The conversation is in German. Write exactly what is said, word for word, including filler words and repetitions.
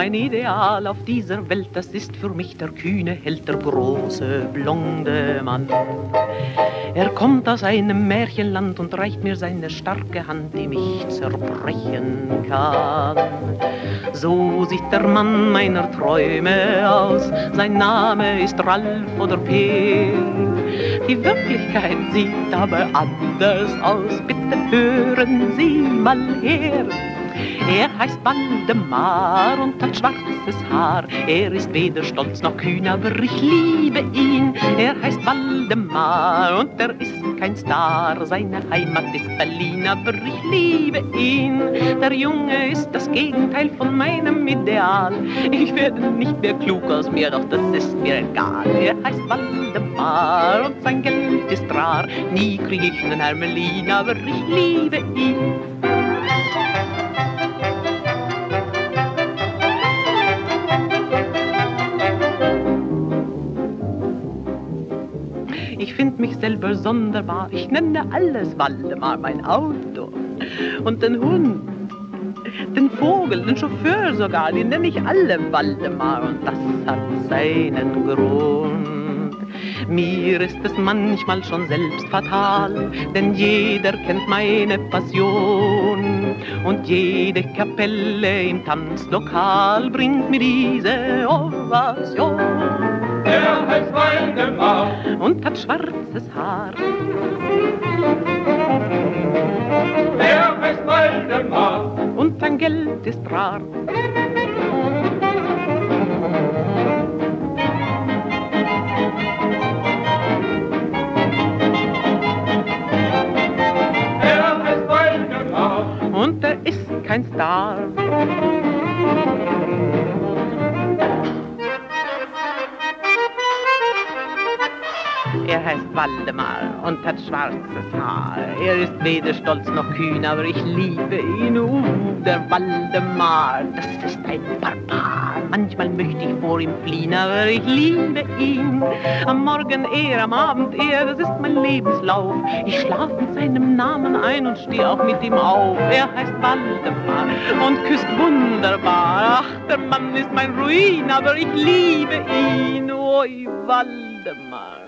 Mein Ideal auf dieser Welt, das ist für mich der kühne Held, der große, blonde Mann. Er kommt aus einem Märchenland und reicht mir seine starke Hand, die mich zerbrechen kann. So sieht der Mann meiner Träume aus, sein Name ist Ralf oder Peer. Die Wirklichkeit sieht aber anders aus, bitte hören Sie mal her. Er heißt Waldemar und hat schwarzes Haar. Er ist weder stolz noch kühn, aber ich liebe ihn. Er heißt Waldemar und er ist kein Star. Seine Heimat ist Berlin, aber ich liebe ihn. Der Junge ist das Gegenteil von meinem Ideal. Ich werde nicht mehr klug aus mir, doch das ist mir egal. Er heißt Waldemar und sein Geld ist rar. Nie krieg ich nen Hermelin, aber ich liebe ihn. Ich find mich selber sonderbar, ich nenne alles Waldemar, mein Auto und den Hund, den Vogel, den Chauffeur sogar, die nenne ich alle Waldemar und das hat seinen Grund. Mir ist es manchmal schon selbst fatal, denn jeder kennt meine Passion und jede Kapelle im Tanzlokal bringt mir diese Ovation. Er heißt Waldemar und hat schwarzes Haar. Er heißt Waldemar und sein Geld ist rar. Er heißt Waldemar und er ist kein Star. Er heißt Waldemar und hat schwarzes Haar. Er ist weder stolz noch kühn, aber ich liebe ihn. Uh, der Waldemar, das ist ein Barbar. Manchmal möchte ich vor ihm fliehen, aber ich liebe ihn. Am Morgen er, am Abend er, das ist mein Lebenslauf. Ich schlaf mit seinem Namen ein und stehe auch mit ihm auf. Er heißt Waldemar und küsst wunderbar. Ach, der Mann ist mein Ruin, aber ich liebe ihn. Oi, Waldemar.